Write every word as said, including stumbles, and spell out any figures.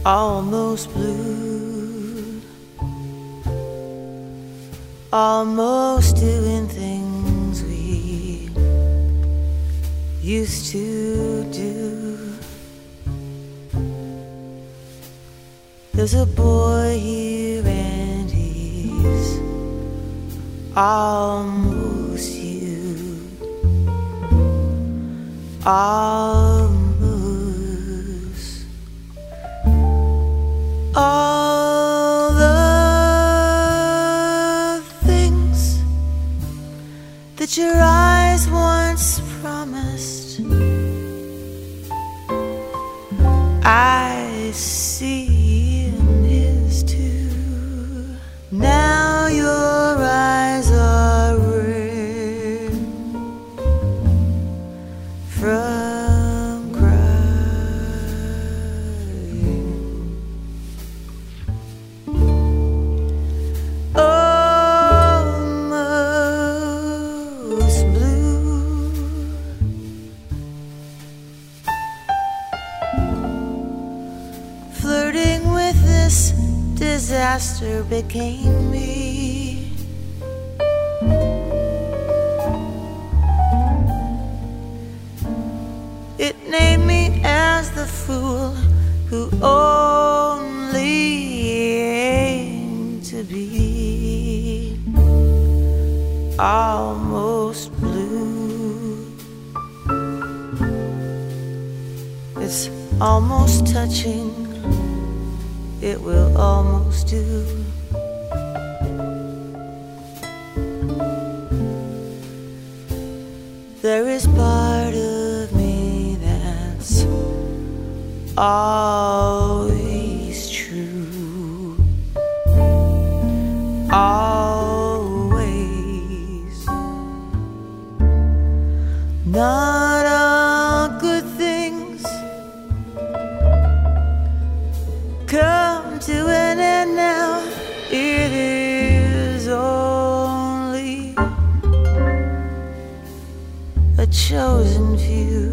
almost blue, almost doing things we used to do. There's a boy here and he's almost you, almost. All the things that your eyes once promised, I see in his too. Now your eyes are red from crying. Almost blue. Flirting with this disaster became me. It named me as the fool who only aimed to be almost blue. It's almost touching, it will almost do. There is part of me that's always true, always. Not all good things come to an end now. It is only a chosen few.